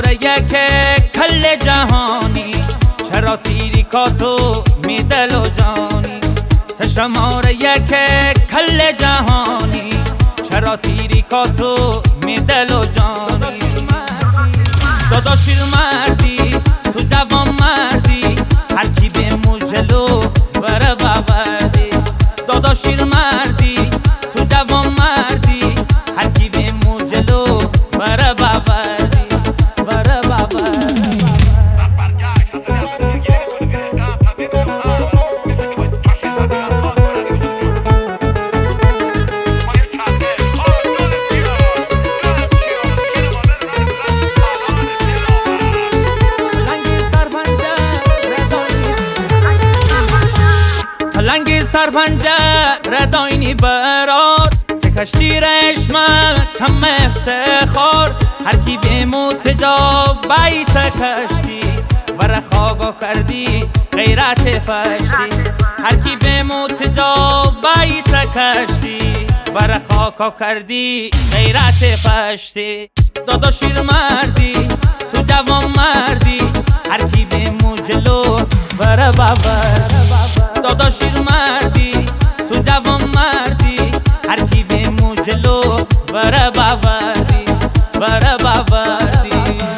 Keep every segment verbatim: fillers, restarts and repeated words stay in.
یک کل جهانی، چرا تیریکاتو می دل و جانی. ته شماره یک کل جهانی، چرا تیریکاتو می دل و جانی. دادا شیر مردی تو جوان مردی، هر کی به موجلو بره ببردی. دادا شیر مردی تو جوان مردی، هر کی به موجلو بره ببردی بره ببردی. لنگی سرپنجه رداینی برار، ته کشتی رشمه کم افتخار. هر کی به متجا بیت کشتی، بر خاگا کردی غیرت پشتی. هر کی به متجا بیت کشتی، بر خاکا کردی غیرت پشتی. دادا شیر مردی تو جوان مردی، هر کی به موجلو بر ببردی. دادا شیر مردی تو جوان مردی، هر کی به موجلو بره ببردی بره ببردی.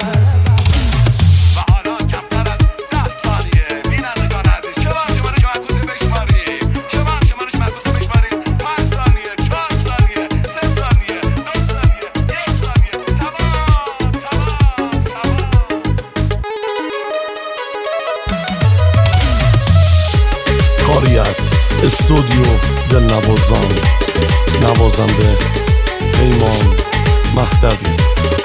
و حالا کمتر از ده ثانیه بینندگان عزیز، شما شمارش معکوسی بشماریم، شما شمارش معکوسی بشماریم. پنج ثانیه، چهار ثانیه، سه ثانیه، دو ثانیه، یک ثانیه. تمام تمام تمام. کاری از استودیو دلنوازان، نوازنده پیمان مهدوی.